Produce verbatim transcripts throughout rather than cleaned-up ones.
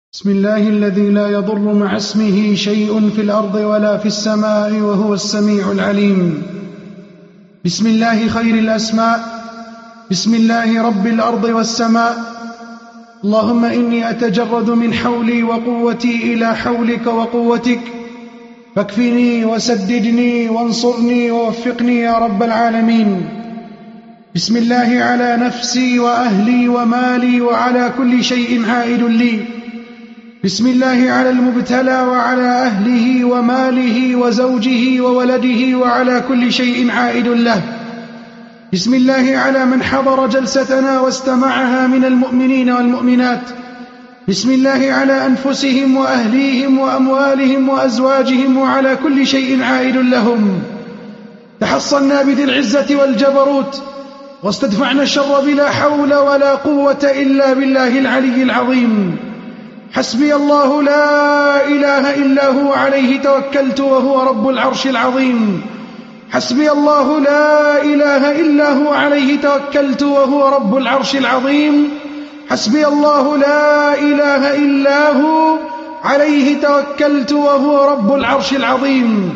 بسم الله الذي لا يضر مع اسمه شيء في الأرض ولا في السماء وهو السميع العليم. بسم الله خير الأسماء، بسم الله رب الأرض والسماء. اللهم إني أتجرد من حولي وقوتي إلى حولك وقوتك، فاكفني وسددني وانصرني ووفقني يا رب العالمين. بسم الله على نفسي وأهلي ومالي وعلى كل شيء عائد لي. بسم الله على المبتلى وعلى أهله وماله وزوجه وولده وعلى كل شيء عائد له. بسم الله على من حضر جلستنا واستمعها من المؤمنين والمؤمنات. بسم الله على أنفسهم وأهليهم وأموالهم وأزواجهم وعلى كل شيء عائد لهم. تحصلنا بذي العزة والجبروت واستدفعنا الشر بلا حول ولا قوة إلا بالله العلي العظيم. حسبي الله لا إله إلا هو عليه توكلت وهو رب العرش العظيم. حسبي الله لا إله إلا هو عليه توكلت وهو رب العرش العظيم. حسبي الله لا إله إلا هو عليه توكلت وهو رب العرش العظيم.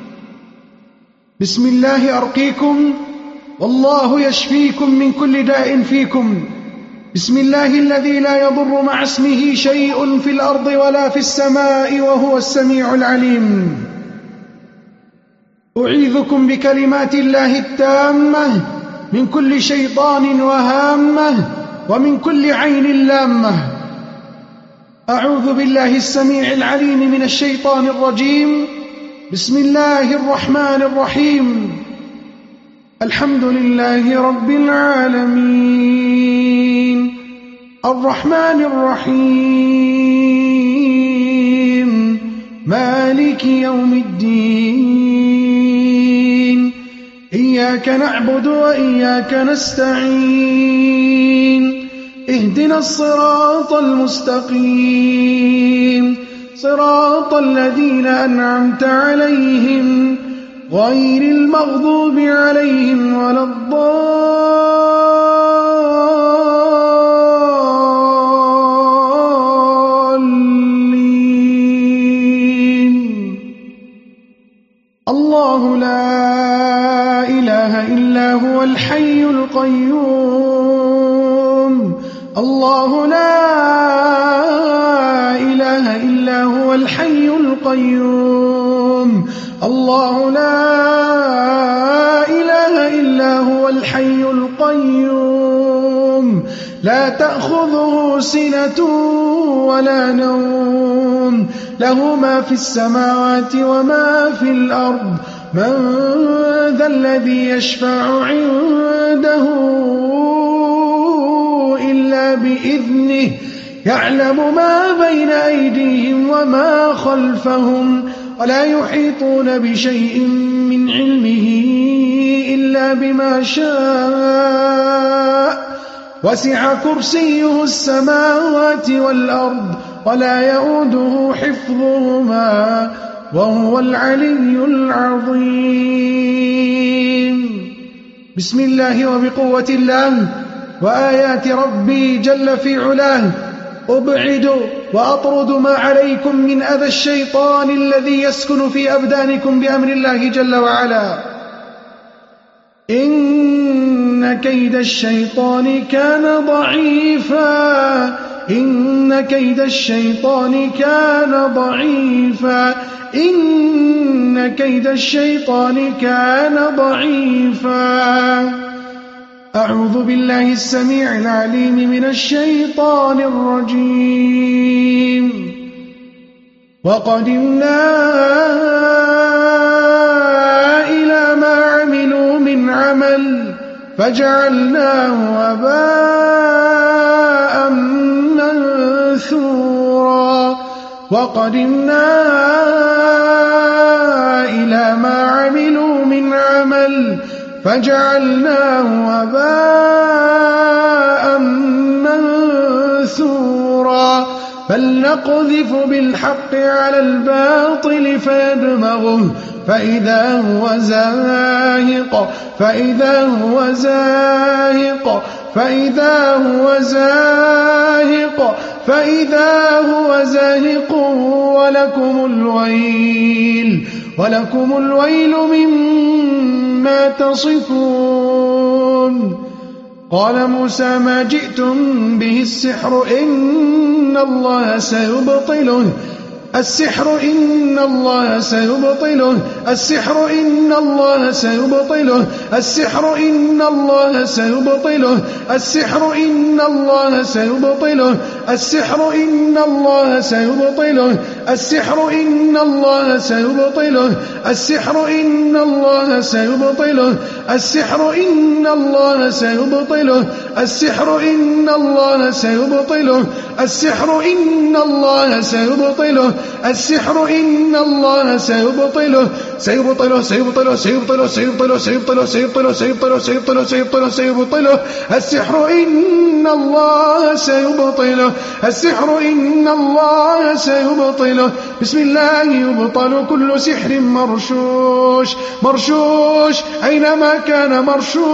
بسم الله أرقيكم والله يشفيكم من كل داء فيكم. بسم الله الذي لا يضر مع اسمه شيء في الأرض ولا في السماء وهو السميع العليم. أعيذكم بكلمات الله التامة من كل شيطان وهامة ومن كل عين لامة. أعوذ بالله السميع العليم من الشيطان الرجيم. بسم الله الرحمن الرحيم. الحمد لله رب العالمين الرحمن الرحيم مالك يوم الدين. إياك نعبد وإياك نستعين. اهدنا الصراط المستقيم صراط الذين أنعمت عليهم غير المغضوب عليهم ولا الضالين. الله لا إله إلا هو الحي القيوم. الله لا إله إلا هو الحي القيوم. الله لا إله إلا هو الحي القيوم. لا تأخذه سنة ولا نوم. له ما في السماوات وما في الأرض. من ذا الذي يشفع عنده إلا بإذنه. يعلم ما بين أيديهم وما خلفهم ولا يحيطون بشيء من علمه إلا بما شاء. وسع كرسيه السماوات والأرض ولا يؤوده حفظهما وهو العلي العظيم. بسم الله وبقوة الله وآيات ربي جل في علاه أبعد وأطرد ما عليكم من أذى الشيطان الذي يسكن في أبدانكم بأمر الله جل وعلا. إن كيد الشيطان كان ضعيفا. إن كيد الشيطان كان ضعيفا. إن كيد الشيطان كان ضعيفا. أعوذ بالله السميع العليم من الشيطان الرجيم. وقدمنا إلى ما عملوا من عمل فجعلناه هباء منثورا. وقدمنا إلى ما عملوا من عمل فجعلناه هباء منثورا. فلنقذف بالحق على الباطل فيدمغه فإذا هو زاهق فإذا هو زاهق فإذا هو زاهق فإذا هو زاهق ولكم الويل ولكم الويل مما تصفون. قال موسى ما جئتم به السحر إن الله سيبطله السحر إن الله سيبطله السحر إن الله سيبطله السحر إن الله سيبطله السحر إن الله سيبطله السحر إن الله سيبطله السحر إن الله سيبطله السحر إن الله سيبطله السحر إن الله سيبطله السحر إن الله سيبطله السحر إن الله سيبطله السحر إن الله سيبطله سيبطله سيبطله سيبطله سيبطله سيبطله سيبطله سيبطله سيبطله سيبطله سيبطله السحر إن الله سيبطله السحر إن الله سيبطله. بسم الله يبطل كل سحر مرشوش مرشوش أينما كان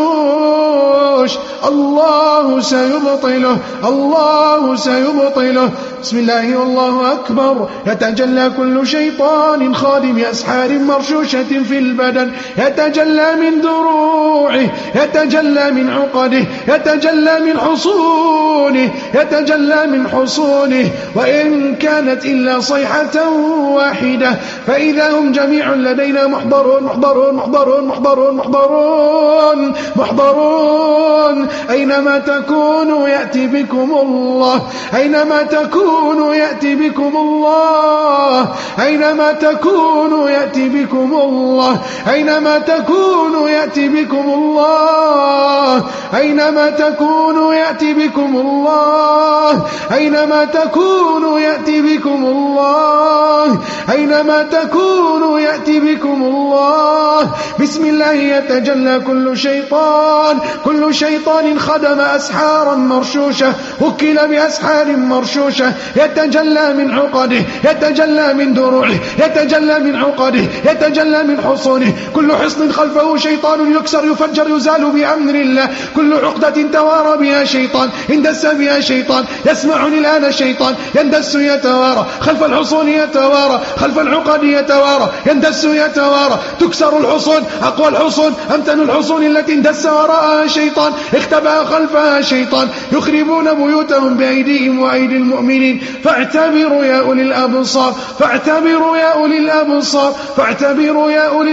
مرشوش الله سيبطله الله سيبطله. بسم الله والله أكبر. يتجلى كل شيطان خادم أسحار مرشوشة في البدن يتجلى من دروعه يتجلى من عقده يتجلى من حصونه يتجلى من حصونه وإن كانت إلا صيحة واحدة فإذا هم جميع لدينا محضرون محضرون محضرون محضرون محضرون محضرون. أينما تكونوا يأتي بكم الله أينما تكونوا يأتي بكم الله أينما تكونوا يأتي بكم الله أينما تكونوا يأتي بكم الله أينما تكونوا يأتي بكم الله أينما تكونوا يأتي بكم الله أينما تكونوا يأتي بكم الله. بسم الله يتجلى كل شيطان كل شيطان خدم أسحارا مرشوشة وكل بأسحار مرشوشة يتجلى من عقده يتجلى من دروعه يتجلى من عقده يتجلى من حصونه. كل حصن خلفه شيطان يكسر يفجر يزال بأمر الله. كل عقدة توارى بها شيطان اندس بها شيطان يسمعني الآن شيطان يندس يتوارى خلف الحصون يتوارى خلف العقد يتوارى يندس يتوارى. تكسر الحصون أقوى الحصون أمتن الحصون التي اندس وراءها شيطان اختبأ خلفها شيطان يخربون بيوتهم بأيديهم وأيدي المؤمنين. فاعتبروا يا أولي الأبصار فاعتبروا يا أولي الأبصار فاعتبروا يا أولي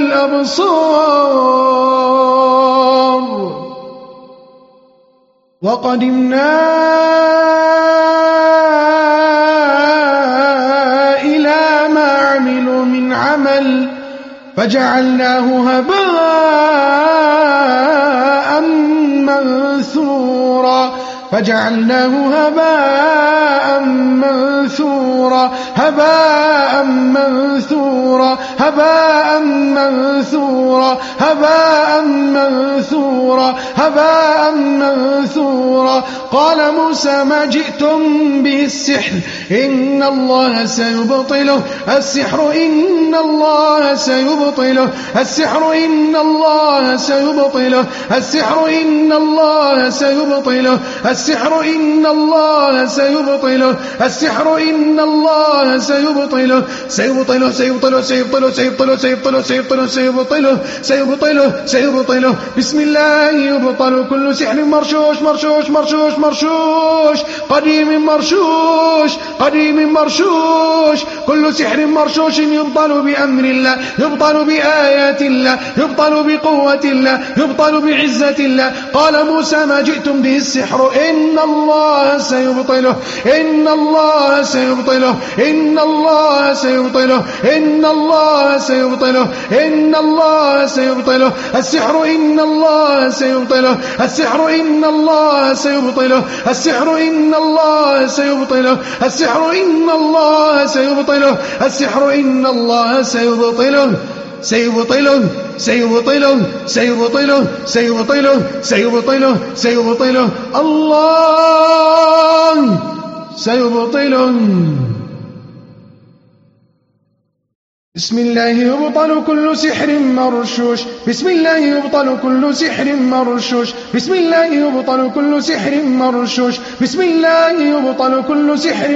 الأبصار. وقدمنا إلى ما عملوا من عمل فجعلناه هباء منثورا فجعلناه هباء منثورا هباء منثورا هباء منثورا هباء منثورا هباء منثورا. قال موسى ما جئتم به السحر إن الله سيبطله السحر إن الله سيبطله السحر إن الله سيبطله السحر إن الله سيبطله السحر إن الله سيبطله السحر إن الله سيبطله سيبطله سيبطله سيبطله سيبطله سيبطله سيبطله سيبطله سيبطله سيبطله. بسم الله يبطل كل سحر مرشوش مرشوش مرشوش مرشوش قديم مرشوش قديم مرشوش. كل سحر مرشوش يبطل بأمر الله يبطل بآيات الله يبطل بقوة الله يبطل بعزة الله. قال موسى ما جئتم به السحر إن الله سيبطله إن الله سيبطله إن الله سيبطله إن الله سيبطله إن الله سيبطله. السحر إن الله سيبطله السحر إن الله سيبطله السحر إن الله سيبطله السحر إن الله سيبطله السحر إن الله سيبطله سيبطله سيبطله سيبطله سيبطله سيبطله سيبطله الله سيبطله. بسم الله يبطل كل سحر مرشوش بسم الله يبطل كل سحر مرشوش بسم الله يبطل كل سحر مرشوش بسم الله يبطل كل سحر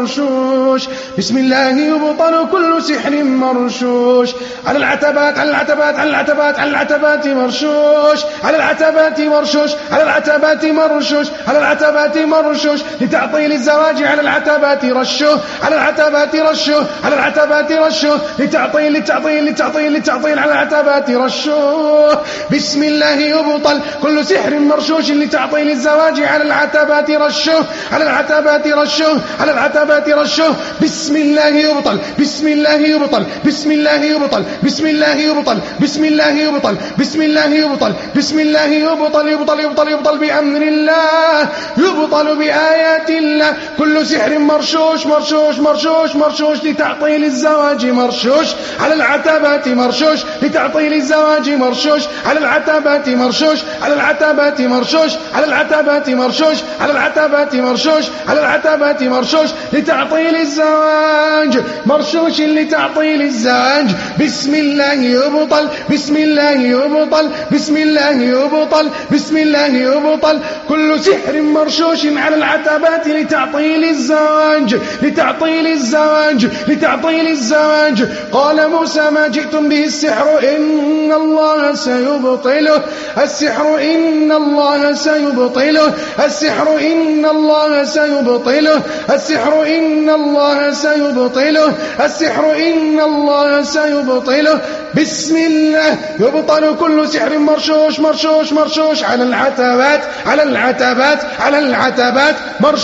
مرشوش بسم الله يبطل كل سحر مرشوش على العتبات على العتبات على العتبات على العتبات مرشوش على العتبات مرشوش على العتبات مرشوش على العتبات مرشوش لتعطيل الزواج على العتبات رشوه على العتبات رشوه على العتبات رشوه لتعطيل لتعطيل لتعطيل لتعطيل على العتبات رشوه بسم الله يبطل كل سحر مرشوش لتعطيل الزواج على العتبات رشوه على العتبات رشوه على العتبات رشوه بسم الله يبطل بسم الله يبطل بسم الله يبطل بسم الله يبطل بسم الله يبطل بسم الله يبطل بسم الله يبطل يبطل يبطل يبطل بأمر الله يبطل بآيات الله كل سحر مرشوش مرشوش مرشوش مرشوش لتعطيل الزواج مرشوش على العتبات مرشوش لتعطيل الزواج مرشوش على العتبات مرشوش على العتبات مرشوش على العتبات مرشوش على العتبات مرشوش على العتبات مرشوش لتعطيل الزواج مرشوش لتعطيل الزواج بسم الله يبطل بسم الله يبطل بسم الله يبطل بسم الله يبطل كل سحر مرشوش على العتبات لتعطيل الزواج لتعطيل الزواج لتعطيل الزواج قال موسى ما جئتم به السحر إن الله سيبطله السحر إن الله سيبطله السحر إن الله سيبطله السحر إن الله سيبطله السحر إن الله سيبطله بسم الله يبطل كل سحر مرشوش مرشوش مرشوش على العتبات على العتبات على العتبات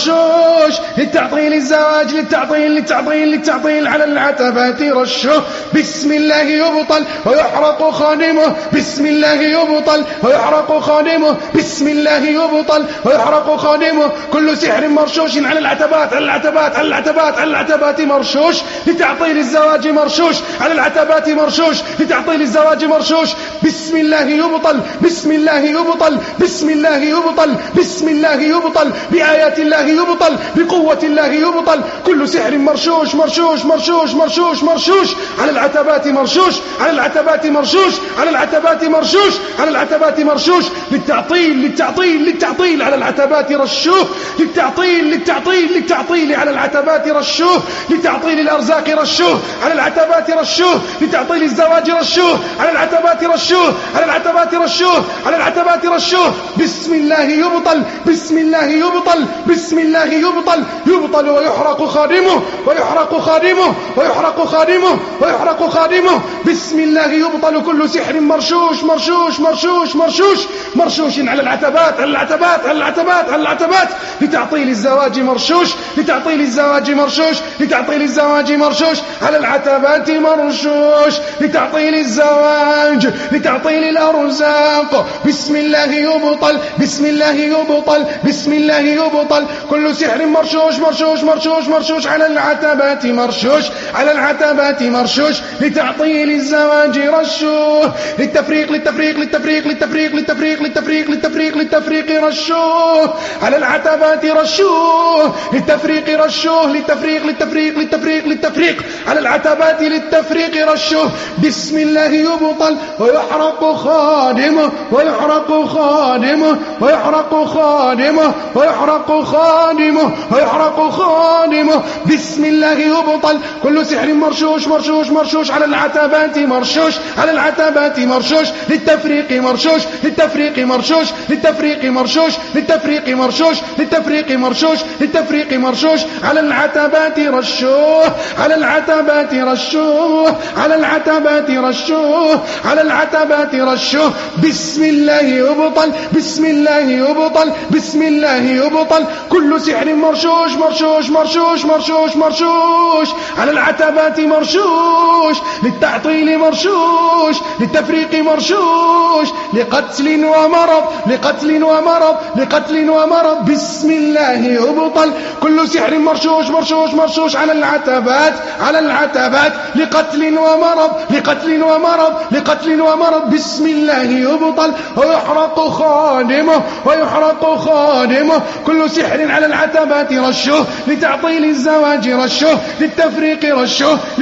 مرشوش للتعطيل الزواج للتعطيل للتعطيل للتعطيل على العتبات رشه بسم الله يبطل ويحرق خادمه بسم الله يبطل ويحرق خادمه بسم الله يبطل ويحرق خادمه كل سحر مرشوش على العتبات على العتبات على العتبات على العتبات مرشوش لتعطيل الزواج مرشوش على العتبات مرشوش لتعطيل الزواج مرشوش بسم الله يبطل بسم الله يبطل بسم الله يبطل بسم الله يبطل بآيات الله يبطل بقوة الله يبطل كل سحر مرشوش مرشوش مرشوش مرشوش مرشوش على العتبات مرشوش على العتبات مرشوش على العتبات مرشوش على العتبات مرشوش للتعطيل للتعطيل للتعطيل على العتبات رشوه للتعطيل للتعطيل للتعطيل على العتبات رشوه لتعطيل الأرزاق رشوه على العتبات رشوه لتعطيل الزواج رشوه على العتبات رشوه على العتبات رشوه على العتبات رشوه بسم الله يبطل بسم الله يبطل بسم الله يبطل يبطل ويحرق خادمه ويحرق خادمه ويحرق خادمه ويحرق خادمه بسم الله يبطل كل سحر مرشوش مرشوش مرشوش مرشوش مرشوش على العتبات على العتبات على العتبات على العتبات لتعطيل الزواج مرشوش لتعطيل الزواج مرشوش لتعطيل الزواج مرشوش على العتبات مرشوش لتعطيل الزواج لتعطيل الأرزاق بسم الله يبطل بسم الله يبطل بسم الله يبطل كل سحر مرشوش مرشوش مرشوش مرشوش على العتبات مرشوش على العتبات مرشوش لتعطيل الزواج رشوه للتفريق للتفريق للتفريق للتفريق للتفريق للتفريق للتفريق للتفريق رشوه على العتبات رشوه للتفريق رشوه للتفريق للتفريق للتفريق للتفريق على العتبات للتفريق رشوه بسم الله يبطل ويحرق خادمه ويحرق خادمه ويحرق خادمه ويحرق خادمه ويحرق خادمه بسم الله يبطل كل سحر مرشوش مرشوش مرشوش على العتبات مرشوش على العتبات مرشوش للتفريق مرشوش للتفريق مرشوش للتفريق مرشوش للتفريق مرشوش للتفريق مرشوش للتفريق مرشوش على العتبات رشوه على العتبات رشوه على العتبات رشوه على العتبات رشوه بسم الله يبطل بسم الله يبطل بسم الله يبطل كل سحر مرشوش مرشوش مرشوش مرشوش مرشوش على العتبات مرشوش للتعطيل مرشوش للتفريق مرشوش لقتل ومرض لقتل ومرض لقتل ومرض بسم الله يبطل كل سحر مرشوش مرشوش مرشوش على العتبات على العتبات لقتل ومرض لقتل ومرض لقتل ومرض بسم الله يبطل ويحرق خادمه ويحرق خادمه كل سحر على العتبات رشه لتعطيل الزواج رشه للتفريق رشه لقتل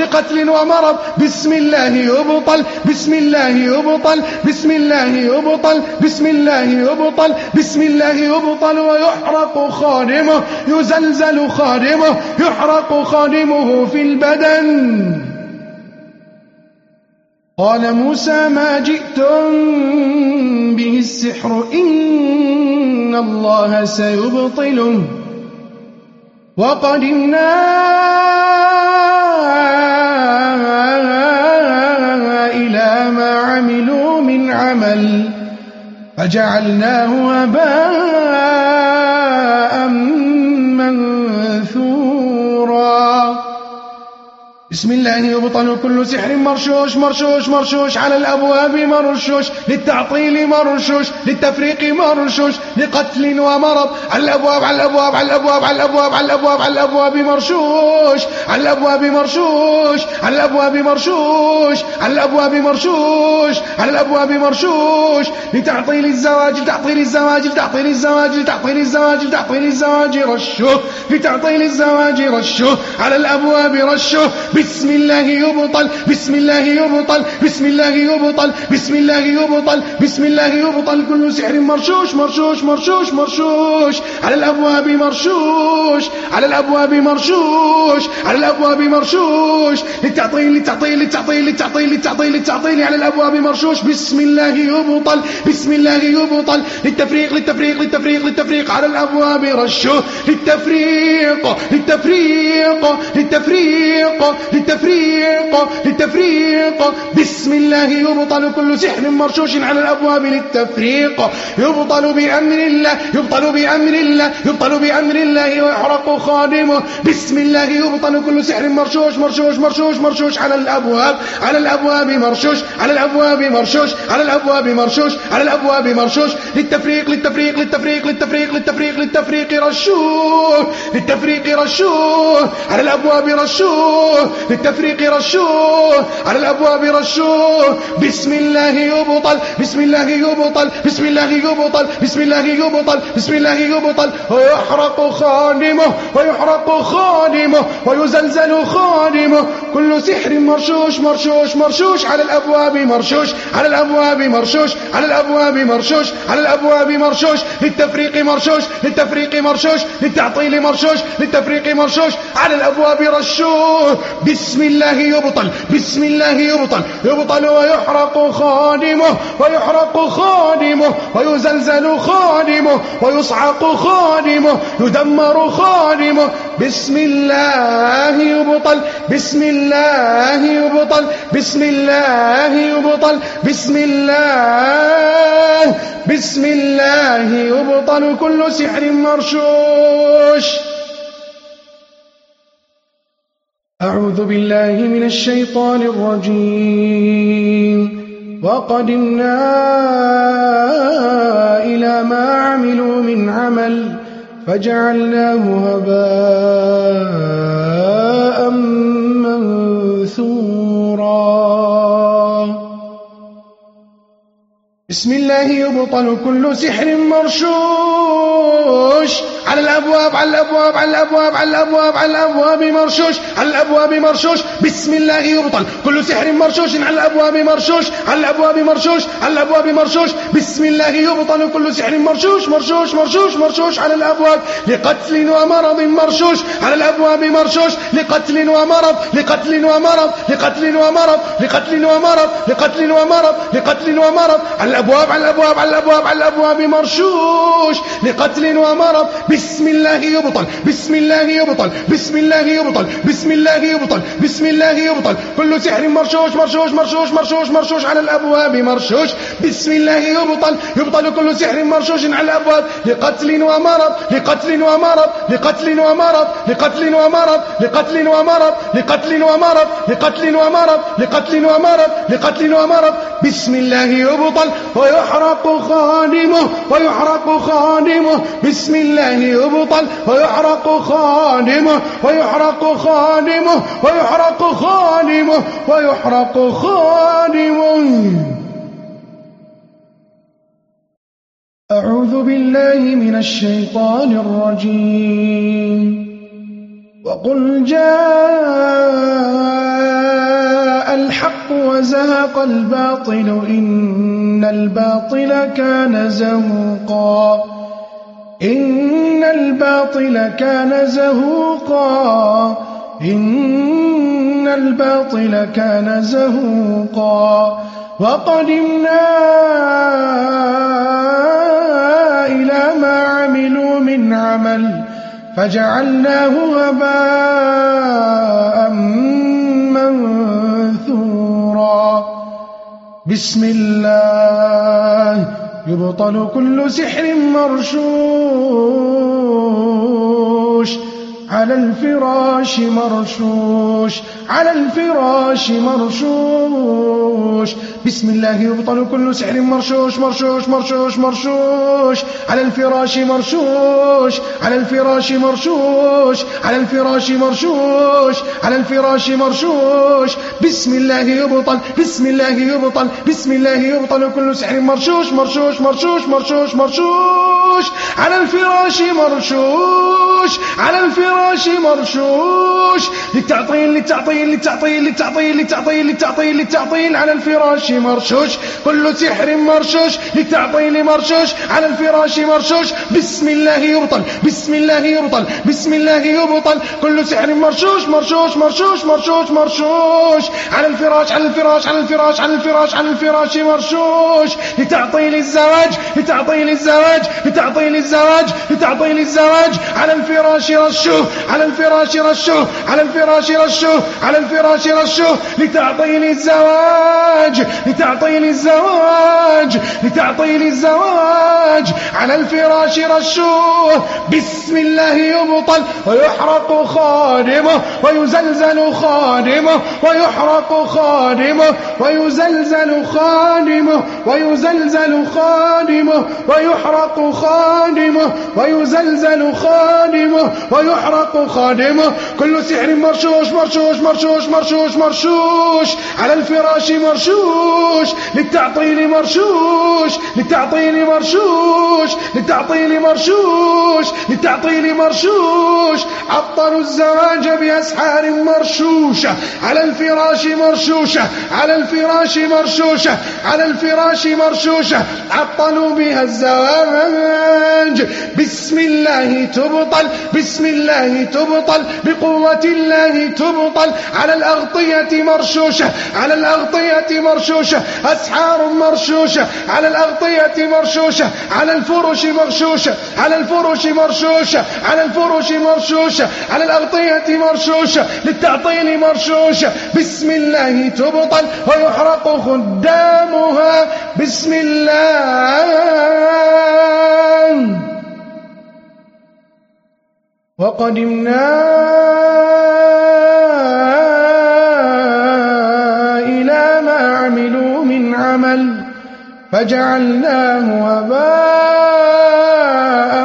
ومرض بسم الله يبطل بسم الله يبطل بسم الله يبطل بسم الله يبطل بسم الله يبطل ويحرق خادمه يزلزل خادمه يحرق خادمه في البدن. قال موسى ما جئتم به السحر إن الله سيبطله وقدمنا إلى ما عملوا من عمل فجعلناه هباء منثورا. بسم الله يبطل كل سحر مرشوش مرشوش مرشوش على الأبواب مرشوش للتعطيل مرشوش للتفريق مرشوش لقتل ومرض على الأبواب على الأبواب على الأبواب على الأبواب على الأبواب على الأبواب مرشوش على الأبواب مرشوش على الأبواب مرشوش على الأبواب مرشوش على الأبواب مرشوش لتعطيل الزواج لتعطيل الزواج لتعطيل الزواج لتعطيل الزواج لتعطيل الزواج رشوه لتعطيل الزواج رشوه على الأبواب رشوه. بسم الله يبطل بسم الله يبطل بسم الله يبطل بسم الله يبطل بسم الله يبطل كل سحر مرشوش مرشوش مرشوش مرشوش على الأبواب مرشوش على الأبواب مرشوش على الأبواب مرشوش للتعطيل للتعطيل للتعطيل للتعطيل للتعطيل للتعطيل على الأبواب مرشوش. بسم الله يبطل بسم الله يبطل للتفريق للتفريق للتفريق للتفريق على الأبواب رشوه للتفريق للتفريق للتفريق للتفريق للتفريق. بسم الله يبطل كل سحر مرشوش على الأبواب للتفريق يبطل بأمر الله يبطل بأمر الله يبطل بأمر الله ويحرق خادمه. بسم الله يبطل كل سحر مرشوش مرشوش مرشوش مرشوش على الأبواب على الأبواب مرشوش على الأبواب مرشوش على الأبواب مرشوش على الأبواب مرشوش للتفريق للتفريق للتفريق للتفريق للتفريق للتفريق رشوه للتفريق رشوه على الأبواب رشوه للتفريق رشوه على الأبواب رشوه. بسم الله يبطل بسم الله يبطل بسم الله يبطل بسم الله يبطل بسم الله يبطل ويحرق خادمه ويحرق خادمه ويزلزل خادمه كل سحر مرشوش مرشوش مرشوش على الأبواب مرشوش على الأبواب مرشوش على الأبواب مرشوش على الأبواب مرشوش للتفريق مرشوش للتفريق مرشوش للتعطيل مرشوش للتفريق مرشوش على الأبواب رشوه. بسم الله يبطل بسم الله يبطل يبطل ويحرق خادمه ويحرق خادمه ويزلزل خادمه ويصعق خادمه يدمر خادمه. بسم الله يبطل بسم الله يبطل بسم الله يبطل بسم الله بسم الله يبطل كل سحر مرشوش. أعوذ بالله من الشيطان الرجيم. وقدمنا إلى ما عملوا من عمل فجعلناه هباء منثورا. بسم الله يبطل كل سحر مرشوش على الأبواب على الأبواب على الأبواب على الأبواب على الأبواب مرشوش على الأبواب مرشوش. بسم الله يبطل كل سحر مرشوش على الأبواب مرشوش على الأبواب مرشوش على الأبواب مرشوش. بسم الله يبطل كل سحر مرشوش مرشوش مرشوش مرشوش على الأبواب لقتل ومرض مرشوش على الأبواب مرشوش لقتل ومرض لقتل ومرض لقتل ومرض لقتل ومرض لقتل ومرض لقتل ومرض على الأبواب على الأبواب على الأبواب على الأبواب مرشوش لقتل ومرض. بسم الله يبطل بسم الله يبطل بسم الله يبطل بسم الله يبطل بسم الله يبطل كل سحر مرشوش مرشوش مرشوش مرشوش مرشوش على الأبواب مرشوش. بسم الله يبطل يبطل كل سحر مرشوش على الأبواب لقتل ومرض لقتل ومرض لقتل ومرض لقتل ومرض لقتل ومرض لقتل ومرض لقتل ومرض لقتل ومرض لقتل ومرض. بسم الله يبطل ويحرق خادمه ويحرق خادمه. بسم الله يبطل ويحرق خادمه ويحرق خادمه ويحرق خادمه ويحرق خادمه. أعوذ بالله من الشيطان الرجيم. وقل جاء الحق وزهق الباطل إن الباطل كان زهوقا إن الباطل كان زهوقا إن الباطل كان زهوقا وقدمنا إلى ما عملوا من عمل فجعلناه هباء منثورا بسم الله يبطل كل سحر مرشوش على الفراش مرشوش على الفراش مرشوش بسم الله يبطل كل سحر مرشوش مرشوش مرشوش مرشوش على الفراش مرشوش على الفراش مرشوش على الفراش مرشوش على الفراش مرشوش بسم الله يبطل بسم الله يبطل بسم الله يبطل كل سحر مرشوش مرشوش مرشوش مرشوش مرشوش على الفراش مرشوش على الفراش مرشوش للتعطيل للتعطيل للتعطيل للتعطيل للتعطيل للتعطيل للتعطيل على الفراش مرشوش كل سحر مرشوش للتعطيل مرشوش على الفراش مرشوش بسم الله يبطل بسم الله يبطل بسم الله يبطل كل سحر مرشوش مرشوش مرشوش مرشوش مرشوش على الفراش على الفراش على الفراش على الفراش على الفراش مرشوش لتعطيل الزواج لتعطيل الزواج لتعطيل الزواج لتعطيل الزواج على الفراش رشوه على الفراش رشوه على الفراش رشوه على الفراش رشوه لتعطيل الزواج لتعطيل الزواج لتعطيل الزواج على الفراش رشوه بسم الله يبطل ويحرق خادمه ويزلزل خادمه ويحرق خادمه ويزلزل خادمه ويزلزل خادمه ويحرق خادمه ويزلزل خادمه ويحرق خادمه كل سحر مرشوش مرشوش مرشوش مرشوش مرشوش على الفراش مرشوش للتعطيل مرشوش للتعطيل مرشوش للتعطيل مرشوش للتعطيل مرشوش عطلوا الزواج بأسحار مرشوشة على الفراش مرشوشة على الفراش مرشوشة على الفراش مرشوشة عطلوا بها الزواج بسم الله تبطل بسم الله تبطل بقوة الله تبطل على الأغطية مرشوشة على الأغطية مرشوشة أسحار مرشوشة على الأغطية مرشوشة على الفرش مرشوشة على الفرش مرشوشة على الفرش مرشوشة على الأغطية مرشوشة للتعطيل مرشوشة بسم الله تبطل ويحرق خدامها بسم الله وقدمنا إلى ما عملوا من عمل فجعلناه هباء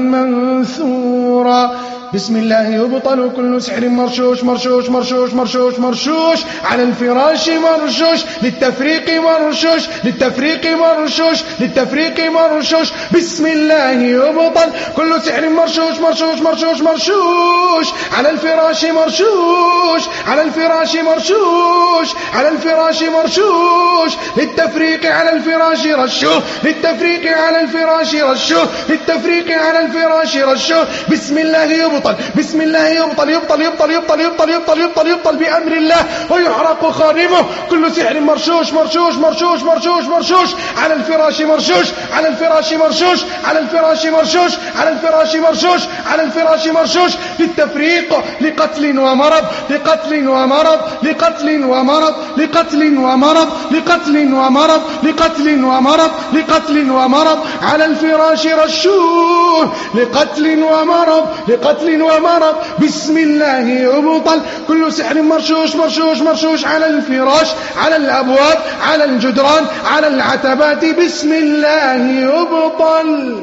منثورا بسم الله يبطل كل سحر مرشوش مرشوش مرشوش مرشوش مرشوش على الفراش مرشوش للتفريق مرشوش للتفريق مرشوش للتفريق مرشوش بسم الله يبطل كل سحر مرشوش مرشوش مرشوش مرشوش على الفراش مرشوش على الفراش مرشوش على الفراش مرشوش للتفريق على الفراش رشوه للتفريق على الفراش رشوه للتفريق على الفراش رشوه بسم الله يبطل بسم الله يبطل يبطل يبطل يبطل يبطل يبطل يبطل يبطل بأمر الله ويحرق خادمه كل سحر مرشوش مرشوش مرشوش مرشوش مرشوش على الفراش مرشوش على الفراش مرشوش على الفراش مرشوش على الفراش مرشوش على الفراش مرشوش للتفريق لقتل ومرض لقتل ومرض لقتل ومرض لقتل ومرض لقتل ومرض لقتل ومرض لقتل ومرض على الفراش رشوه لقتل ومرض لقتل ومرض بسم الله يبطل كل سحر مرشوش مرشوش مرشوش على الفراش على الأبواب على الجدران على العتبات بسم الله يبطل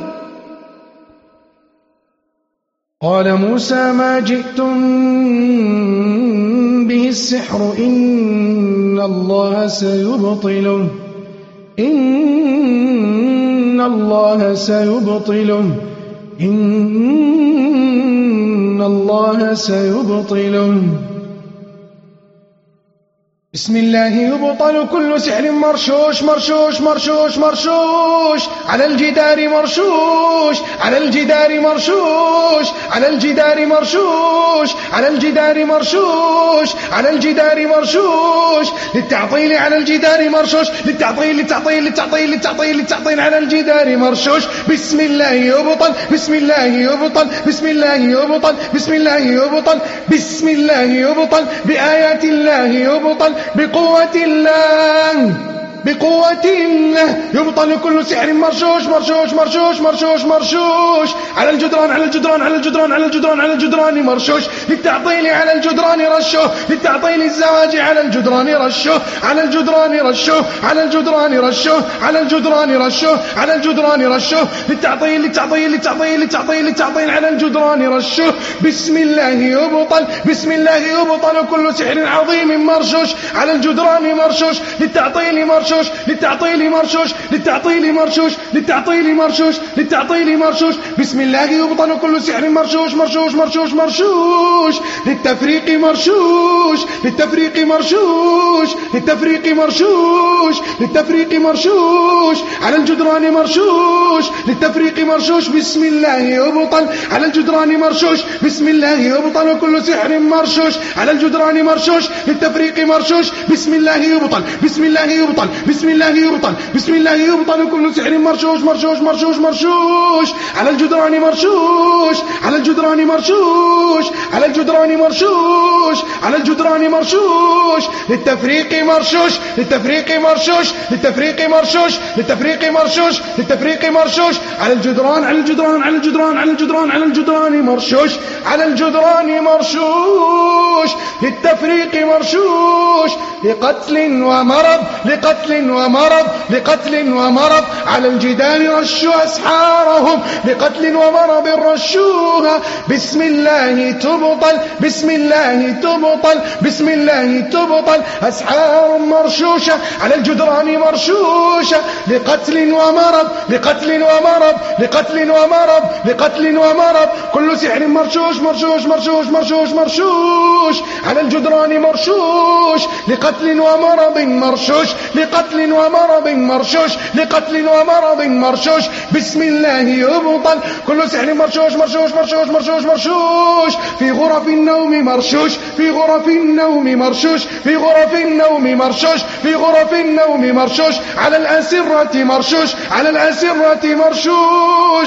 قال موسى ما جئتم به السحر إن الله سيبطله إن الله سيبطله إن الله سيبطله بسم الله يبطل كل سحر مرشوش مرشوش مرشوش مرشوش على الجدار مرشوش على الجدار مرشوش على الجدار مرشوش على الجدار مرشوش على الجدار مرشوش للتعطيل على الجدار مرشوش للتعطيل للتعطيل للتعطيل للتعطيل للتعطيل على الجدار مرشوش بسم الله يبطل بسم الله يبطل بسم الله يبطل بسم الله يبطل بسم الله يبطل بآيات الله يبطل بقوة الله بقوة الله يبطل كل سحر مرشوش مرشوش مرشوش مرشوش مرشوش على الجدران على الجدران على الجدران على الجدران على الجدران مرشوش للتعطيل على الجدران رشه للتعطيل الزواج على الجدران رشه على الجدران رشه على الجدران رشه على الجدران رشه على الجدران رشه للتعطيل للتعطيل للتعطيل للتعطيل للتعطيل على الجدران رشه بسم الله يبطل بسم الله يبطل كل سحر عظيم مرشوش على الجدران مرشوش للتعطيل مرشوش للتعطيل مرشوش للتعطيل مرشوش للتعطيل مرشوش للتعطيل مرشوش بسم الله يبطل كل سحر مرشوش مرشوش مرشوش مرشوش للتفريق مرشوش للتفريق مرشوش للتفريق مرشوش للتفريق مرشوش على الجدران مرشوش للتفريق مرشوش بسم الله يبطل على الجدران مرشوش بسم الله يبطل كل سحر مرشوش على الجدران مرشوش للتفريق مرشوش بسم الله يبطل بسم الله يبطل بسم الله يبطل بسم الله يبطل كل سحر مرشوش مرشوش مرشوش مرشوش على الجدران مرشوش على الجدران مرشوش على الجدران مرشوش على الجدران مرشوش للتفريق مرشوش للتفريق مرشوش للتفريق مرشوش للتفريق مرشوش للتفريق مرشوش على الجدران على الجدران على الجدران على الجدران على الجدران مرشوش على الجدران مرشوش للتفريق مرشوش لقتل ومرض لقتل ومرض لقتل ومرض على الجدار رشوا أسحارهم لقتل ومرض رشوها بسم الله تبطل بسم الله تبطل بسم الله تبطل أسحار مرشوشة على الجدران مرشوشة لقتل ومرض لقتل ومرض لقتل ومرض لقتل ومرض كل سحر مرشوش مرشوش مرشوش مرشوش مرشوش على الجدران مرشوش لقتل ومرض مرشوش لقتل ومرض مرشوش لقتل ومرض مرشوش بسم الله يبطل كل سحر مرشوش مرشوش مرشوش مرشوش مرشوش في غرف النوم مرشوش في غرف النوم مرشوش في غرف النوم مرشوش في غرف النوم مرشوش على الأسرة مرشوش على الأسرة مرشوش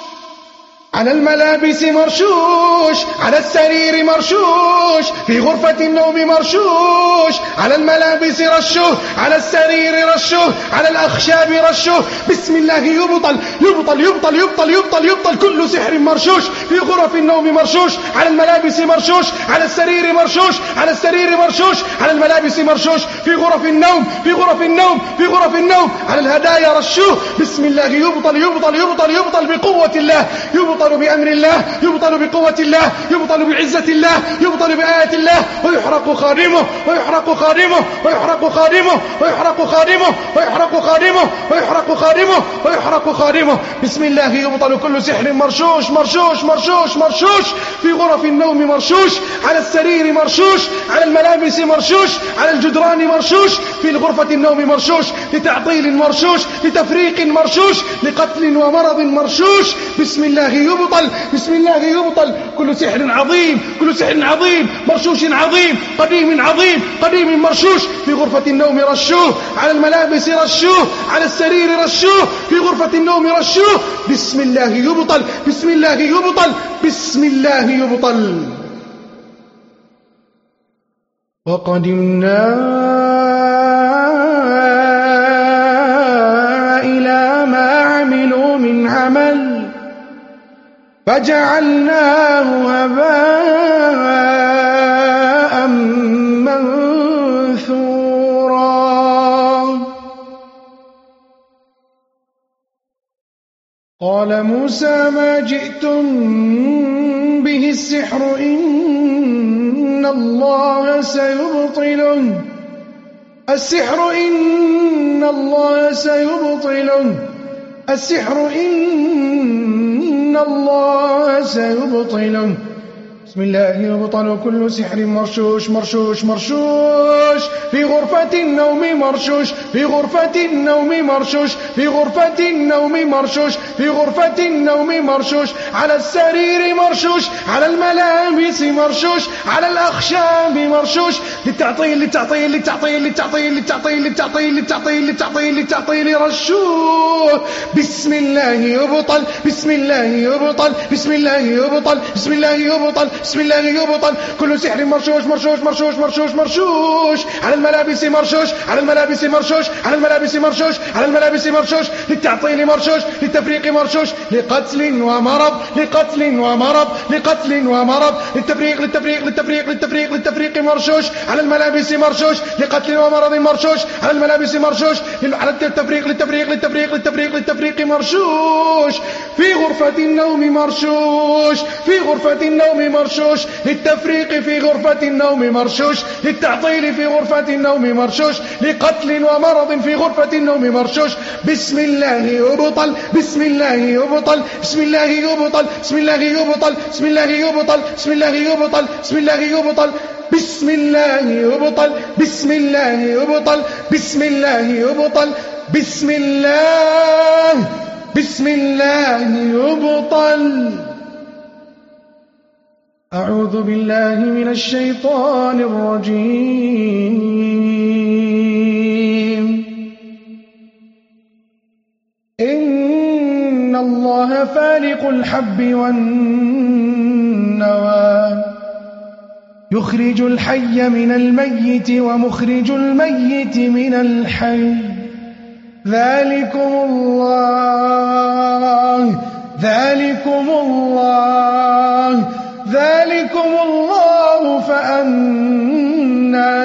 على الملابس مرشوش على السرير مرشوش في غرفة النوم مرشوش على الملابس رشوه على السرير رشوه على الأخشاب رشوه بسم الله يبطل يبطل يبطل يبطل يبطل يبطل كل سحر مرشوش في غرف النوم مرشوش على الملابس مرشوش على السرير مرشوش على السرير مرشوش على الملابس مرشوش في غرف النوم في غرف النوم في غرف النوم على الهدايا رشوه بسم الله يبطل يبطل يبطل يبطل بقوة الله يبطل بأمر الله يبطل بقوة الله يبطل بعزة الله يبطل بآيات الله ويحرق خادمه ويحرق خادمه ويحرق خادمه ويحرق خادمه ويحرق خادمه ويحرق خادمه ويحرق خادمه بسم الله يبطل كل سحر مرشوش مرشوش مرشوش مرشوش في غرف النوم مرشوش على السرير مرشوش على الملابس مرشوش على الجدران مرشوش في غرفة النوم مرشوش لتعطيل مرشوش لتفريق مرشوش لقتل ومرض مرشوش بسم الله يبطل بسم الله يبطل كل سحر عظيم كل سحر عظيم مرشوش عظيم قديم عظيم قديم مرشوش في غرفة النوم رشوه على الملابس رشوه على السرير رشوه في غرفة النوم رشوه بسم الله يبطل بسم الله يبطل بسم الله يبطل وقدمنا إلى ما عملوا من عمل فجعلناه هباء منثورا قال موسى ما جئتم به السحر إن الله سيبطله السحر إن الله سيبطله السحر إن الله سيبطله بسم الله يبطل كل سحر مرشوش مرشوش مرشوش في غرفة النوم مرشوش في غرفة النوم مرشوش في غرفة النوم مرشوش في غرفة النوم مرشوش على السرير مرشوش على الملابس مرشوش على الأخشاب مرشوش للتعطيل للتعطيل للتعطيل للتعطيل للتعطيل للتعطيل للتعطيل للتعطيل للتعطيل رشوه. بسم الله يبطل بسم الله يبطل بسم الله يبطل بسم الله يبطل بسم الله يبطل كل سحر مرشوش مرشوش مرشوش مرشوش مرشوش على الملابس مرشوش على الملابس مرشوش على الملابس مرشوش على الملابس مرشوش للتعطيل مرشوش للتفريق مرشوش لقتل ومرض لقتل ومرض لقتل ومرض للتفريق للتفريق للتفريق للتفريق للتفريق مرشوش على الملابس مرشوش لقتل ومرض مرشوش على الملابس مرشوش على التفريق للتفريق للتفريق للتفريق للتفريق مرشوش في غرفة النوم مرشوش في غرفة النوم مرشوش للتفريق في غرفة النوم مرشوش للتعطيل في غرفة النوم مرشوش لقتل ومرض في غرفة النوم مرشوش. بسم الله يبطل بسم الله يبطل بسم الله يبطل بسم الله يبطل بسم الله يبطل بسم الله يبطل بسم الله يبطل بسم الله يبطل بسم الله يبطل بسم الله يبطل بسم الله بسم الله يبطل. أعوذ بالله من الشيطان الرجيم. إن الله فالق الحب والنوى يخرج الحي من الميت ومخرج الميت من الحي ذلكم الله ذلكم الله ذلكم الله فأنا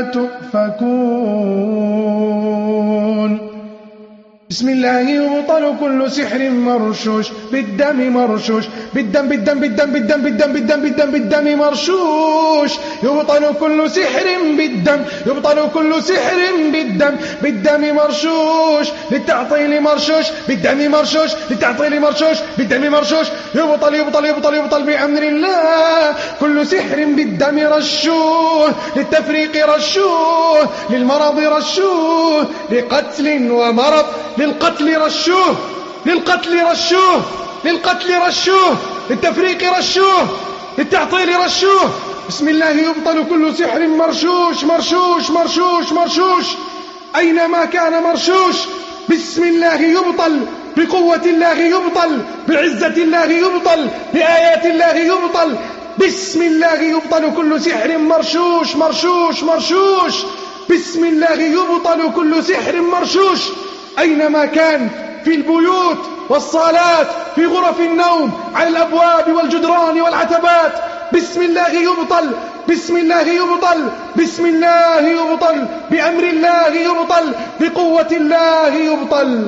تؤفكون. بسم الله يبطل كل سحر مرشوش بالدم مرشوش بالدم بالدم بالدم بالدم بالدم بالدم بالدم بالدم مرشوش يبطل كل سحر بالدم يبطل كل سحر بالدم بالدم مرشوش للتعطيل مرشوش بالدم مرشوش للتعطيل مرشوش بالدم مرشوش يبطل يبطل يبطل يبطل بأمر الله كل سحر بالدم رشوه للتفريق رشوه للمرض رشوه لقتل ومرض للقتل رشوه للقتل رشوه للقتل رشوه للتفريق رشوه للتعطيل رشوه. بسم الله يبطل كل سحر مرشوش مرشوش مرشوش مرشوش أينما كان مرشوش. بسم الله يبطل بقوة الله يبطل بعزة الله يبطل بآيات الله يبطل. بسم الله يبطل كل سحر مرشوش مرشوش مرشوش بسم الله يبطل كل سحر مرشوش أينما كان في البيوت والصالات في غرف النوم على الأبواب والجدران والعتبات. بسم الله يبطل بسم الله يبطل بسم الله يبطل بأمر الله يبطل بقوة الله يبطل.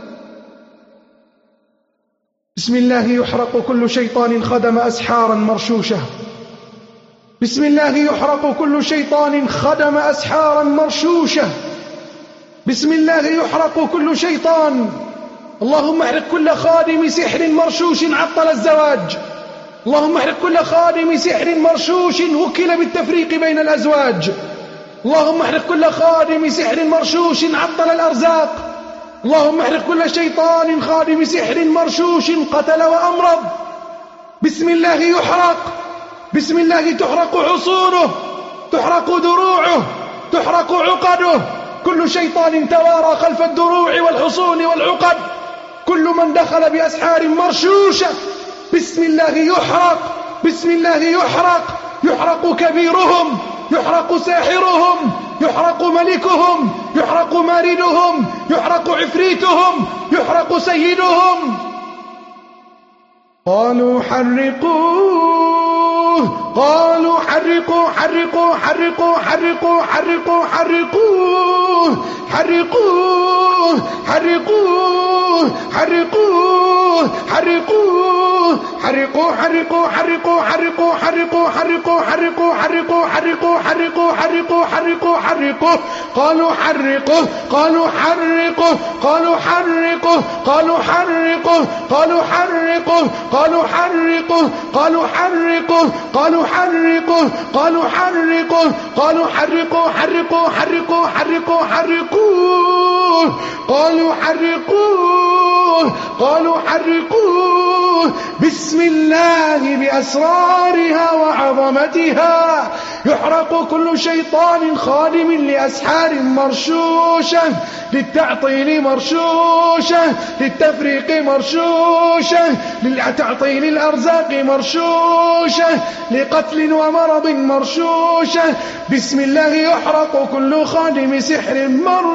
بسم الله يحرق كل شيطان خدم أسحارا مرشوشة. بسم الله يحرق كل شيطان خدم أسحارا مرشوشة. بسم الله يحرق كل شيطان. اللهم احرق كل خادم سحر مرشوش عطل الزواج. اللهم احرق كل خادم سحر مرشوش وكل بالتفريق بين الأزواج. اللهم احرق كل خادم سحر مرشوش عطل الأرزاق. اللهم احرق كل شيطان خادم سحر مرشوش قتل وأمرض. بسم الله يحرق بسم الله تحرق حصونه تحرق دروعه تحرق عقده. كل شيطان توارى خلف الدروع والحصون والعقد كل من دخل بأسحار مرشوشة. بسم الله يحرق بسم الله يحرق يحرق كبيرهم يحرق ساحرهم يحرق ملكهم يحرق ماردهم يحرق عفريتهم يحرق سيدهم. قالوا حرقوه قالوا حرقوا حرقوا حرقوا حرقوا حرقوا حرقوه حرقوه حرقوه حرقوه حرقوه حرقوه حرقوه حرقوه حرقوه حرقوه حرقوه حرقوه حرقوه حرقوه حرقوه حرقوه حرقوه حرقوه قالوا حرقوه قالوا حرقوه قالوا حرقوه قالوا حرقوه قالوا حرقوه قالوا حرقوه قالوا حرقوه قالوا حرقوه قالوا حرقوه قالوا حرقوه حرقوه حرقوه حرقوه حرقوه قالوا حرقوه قالوا حرقوه بسم الله بأسرارها وعظمتها يحرق كل شيطان خادم لأسحار مرشوشة للتعطيل مرشوشة للتفريق مرشوشة للتعطيل الأرزاق مرشوشة لقتل ومرض مرشوشة بسم الله يحرق كل خادم سحر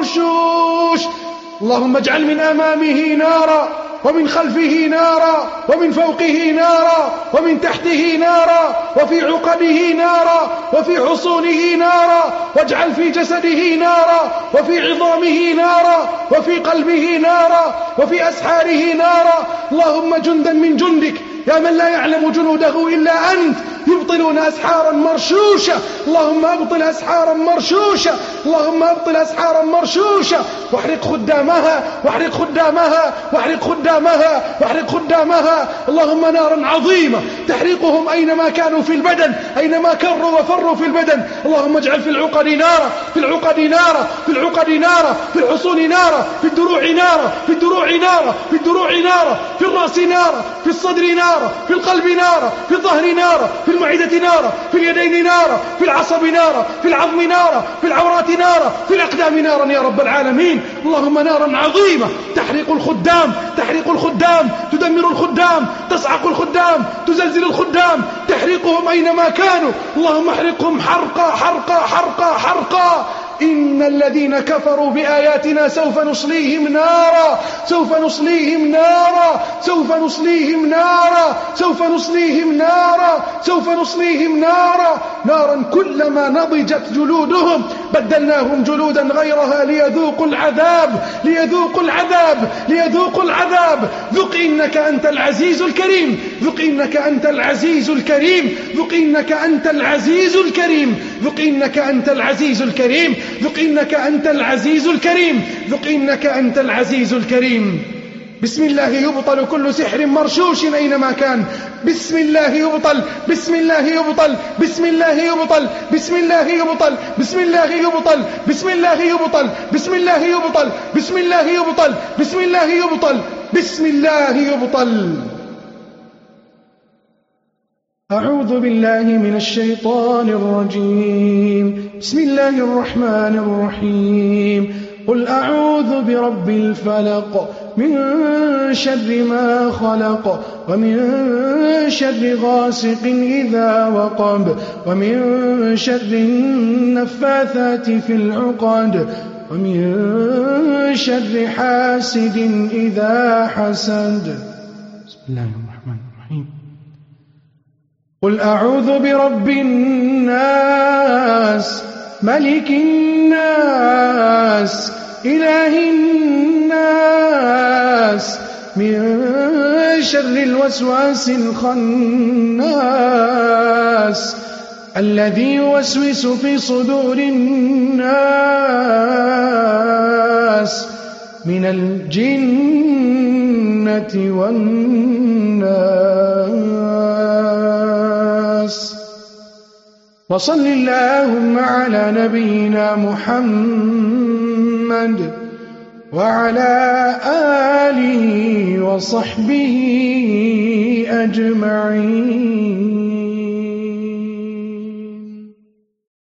مرشوش اللهم اجعل من أمامه نارا ومن خلفه نارا ومن فوقه نارا ومن تحته نارا وفي عقبه نارا وفي حصونه نارا واجعل في جسده نارا وفي عظامه نارا وفي قلبه نارا وفي أسحاره نارا اللهم جندا من جندك يا من لا يعلم جنوده إلا أنت يبطلون أسحارا مرشوشة اللهم أبطل أسحارا مرشوشة اللهم أبطل أسحارا مرشوشة واحرق خدامها واحرق خدامها واحرق خدامها واحرق خدامها اللهم نارا عظيمة تحرقهم أينما كانوا في البدن أينما كروا وفروا في البدن اللهم اجعل في العقد نارا في العقد نارا في العقد نارا في الحصون نارا في الدروع نارا في الدروع نارا في الدروع نارا في الرأس نارا في الصدر نارا في القلب نارا في الظهر نارا في المعدة نارا في اليدين نارا في العصب نارا في العظم نارا في العورات نارا في الأقدام نارا يا رب العالمين اللهم نارا عظيمة تحرق الخدام تحرق الخدام تدمر الخدام تصعق الخدام تزلزل الخدام تحرقهم أينما كانوا اللهم احرقهم حرقا حرقا حرقا حرقا إن الذين كفروا بآياتنا سوف نصليهم نارا سوف نصليهم نارا سوف نصليهم نارا سوف نصليهم نارا سوف نصليهم نارا نارا كلما نضجت جلودهم بدلناهم جلودا غيرها ليذوقوا العذاب ليذوقوا العذاب ليذوقوا العذاب ذق إنك أنت العزيز الكريم ذق إنك أنت العزيز الكريم ذق إنك أنت العزيز الكريم ذق إنك أنت العزيز الكريم ذق إنك أنت العزيز الكريم ذق إنك أنت العزيز الكريم بسم الله يبطل كل سحر مرشوش أينما كان بسم الله يبطل بسم الله يبطل بسم الله يبطل بسم الله يبطل بسم الله يبطل بسم الله يبطل بسم الله يبطل بسم الله يبطل بسم الله يبطل بسم الله يبطل أعوذ بالله من الشيطان الرجيم بسم الله الرحمن الرحيم قل أعوذ برب الفلق من شر ما خلق ومن شر غاسق إذا وقب ومن شر النفاثات في العقد ومن شر حاسد إذا حسد بسم الله الرحمن الرحيم قل أعوذ برب الناس ملك الناس إله الناس من شر الوسواس الخناس الذي يوسوس في صدور الناس من الجنة والناس وصل اللهم على نبينا محمد وعلى آله وصحبه أجمعين.